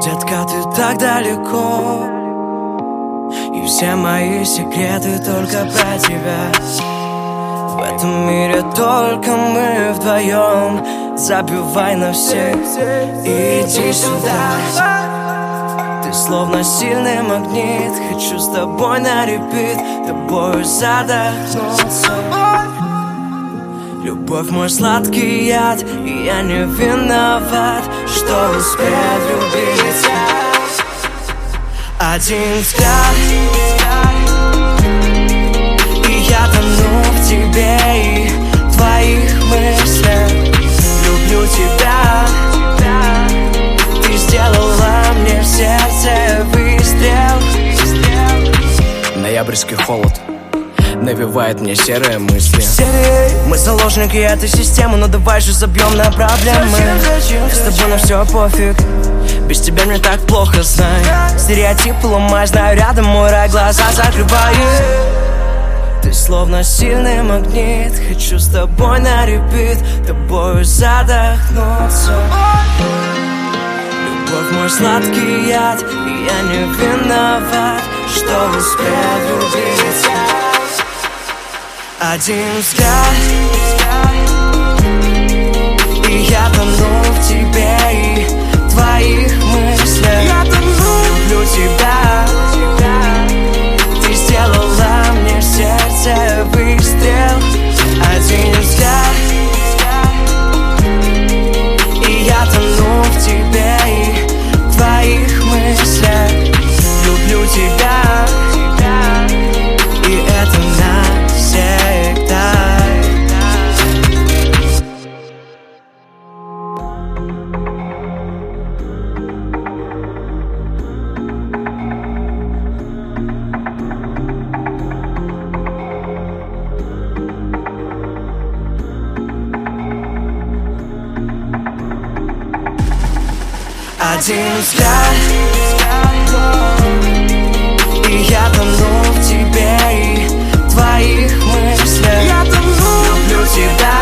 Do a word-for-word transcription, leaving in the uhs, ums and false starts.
Детка, ты так далеко, и все мои секреты только про тебя. В этом мире только мы вдвоем. Забивай на всех и иди сюда. Ты словно сильный магнит, хочу с тобой на репит, тобою задохнуться. Любовь мой сладкий яд, и я не виноват, что успел любить. Один взгляд, и я тону в тебе и твоих мыслях. Люблю тебя, ты сделала мне в сердце выстрел. Ноябрьский холод навевает мне серые мысли. Мы заложники этой системы, но давай же забьем на проблемы. С тобой на все пофиг, без тебя мне так плохо, знай. Стереотипы ломай, знаю, рядом мой рай, глаза закрываю. Ты словно сильный магнит, хочу с тобой на репит, тобою задохнуться. Любовь мой сладкий яд, и я не виноват, что успел любить. Один взгляд, и я тону в тебе и твоих мыслях. Люблю тебя, ты сделала мне в сердце выстрел. Один взгляд, и я тону в тебе и твоих мыслях. Люблю тебя, и это навсегда. Один взгляд, и я тону в тебе и твоих мыслях. Люблю тебя,